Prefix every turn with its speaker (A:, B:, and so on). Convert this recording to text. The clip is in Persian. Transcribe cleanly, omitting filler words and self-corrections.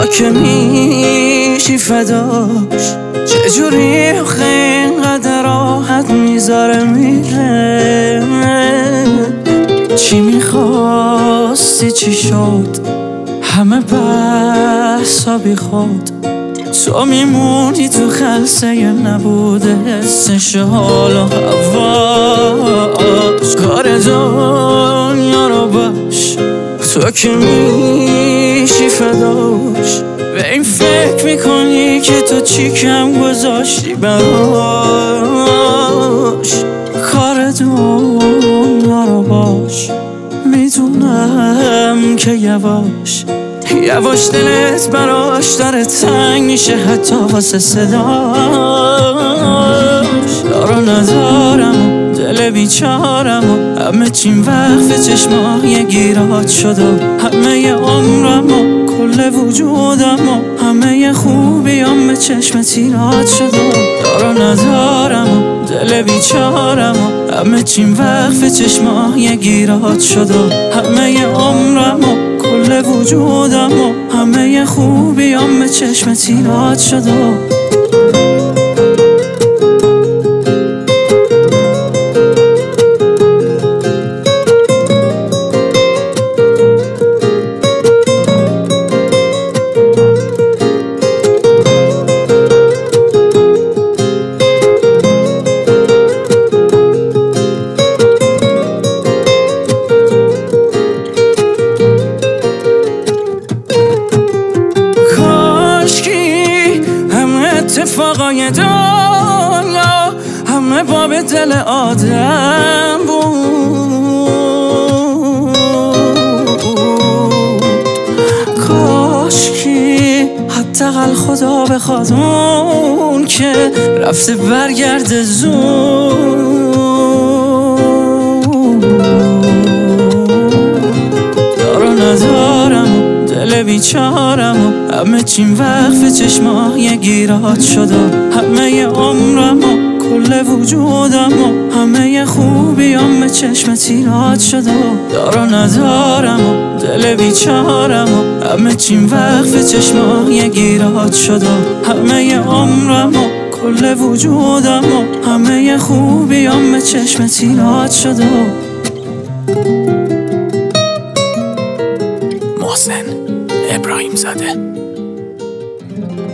A: که میشی فداش، چجوری آخه اینقدر راحت میذاره میره. چی میخواستی چی شد، همه بحثا بی خود. تو میمونی تو خلسه نبوده حسش حال و هواش. کار دنیا رو باش، تو که میشی فداش. به این فکر میکنی که تو چی کم گذاشتی براش. کار دنیا رو باش، میدونم که یواش یواش دلت براش داره تنگ میشه، حتی واسه صداش. دارو ندارم و دل بیچارم و همه چیم وقف چشمای گیرات شد و همه عمرم و کل وجودم و همه خوبیام به چشم تیرات شد و دارو ندارم و دل بیچارم و همه چیم وقف چشمای گیرات شد و همه عمرم و کل وجودم و همه خوبیام به چشم تیرات شد و اتفاقای دنیا همه باب دل آدم بود. کاشکی حداقل خدا بخواد اون که رفته برگرده زود. دارو ندارم دل بیچارم و همه چیم وقف چشمای گیرات شد و همه عمرم و کل وجودم و همه خوبیام به چشم تیرات شد و دارو ندارم و دل بیچارم و همه چیم وقف چشمای گیرات شد و همه عمرم و کل وجودم و همه خوبیام به چشم تیرات شد و
B: محسن ابراهیم زاده.